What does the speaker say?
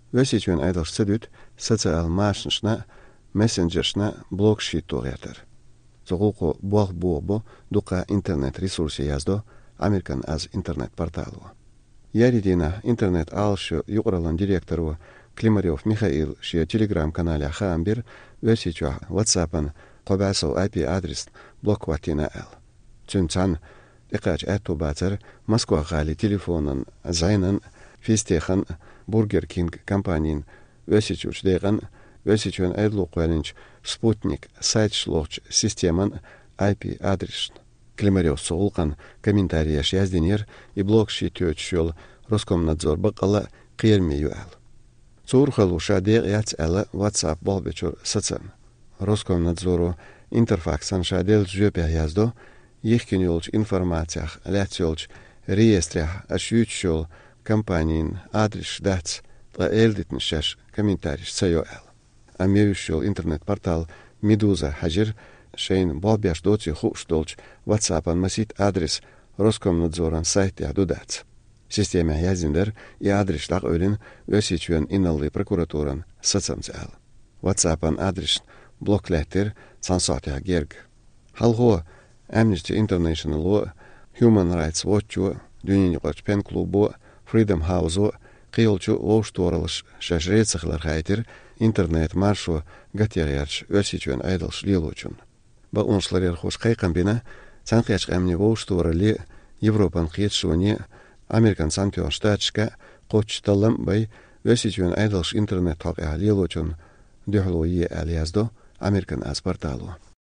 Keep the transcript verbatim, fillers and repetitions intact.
Vesitjön aydalş sedüt, sotsial maaşnışna, messengerşna blog sheet toğyatar. Zoğulqo buaq buobo duqa internet resursi yazdo, Amerikan az internet portalu. Yaridina internet alşı yuqralan direktoru Klimaryov Mikhail şe Telegram kanali xambir vesitjö WhatsApp'ın qobasov I P adres blokwatina el. Çünçan iqaç atobatar Moskva gali telefonun zaynan fistexan Burger King компаниян vesitjüç degan vesitjön aydluqwalinç Sputnik saytşloq системан I P adres. Klimaryov soğulqan kommentariyaş yazdinir и blog sheetёç yol Роскомнадзор бақала қиермею ал. Цурхалу шадег яц ала WhatsApp болбечур сацан. Роскомнадзору интерфаксан шадел жөпе яздо, ехкен йолч информациях ляц йолч реестрях ашюч йол компаниян адрес дац ла элдитн шаш комментариш цайо ал. Амеюш йол интернет-портал Медуза хажир шейн болбяш доци хуш долч WhatsApp-ан масит адрес Роскомнадзоран сайты дац. Система yazındır, i adreslaq ölün vesitjön inallı prokuraturan satsamsal. WhatsApp'an adres bloklettir sansatya gerg. Halho Amnesty International, Human Rights Watch, Dünyaqaç Pen Klubu, Freedom House, qiyolçu oştoralış şaşretsaqlar haytir, internet marşu gatyaryarç vesitjön aydalş liloçun. Ba onşlarer hoş qayqambina, sanqyaç amni oştorali Европан qiyetşuni Amerikan Sanpion Штатшка qoçtalam bay vesitjön aydalş internet taq aliyloçun dühloyi aliazdo Amerikan az portalu.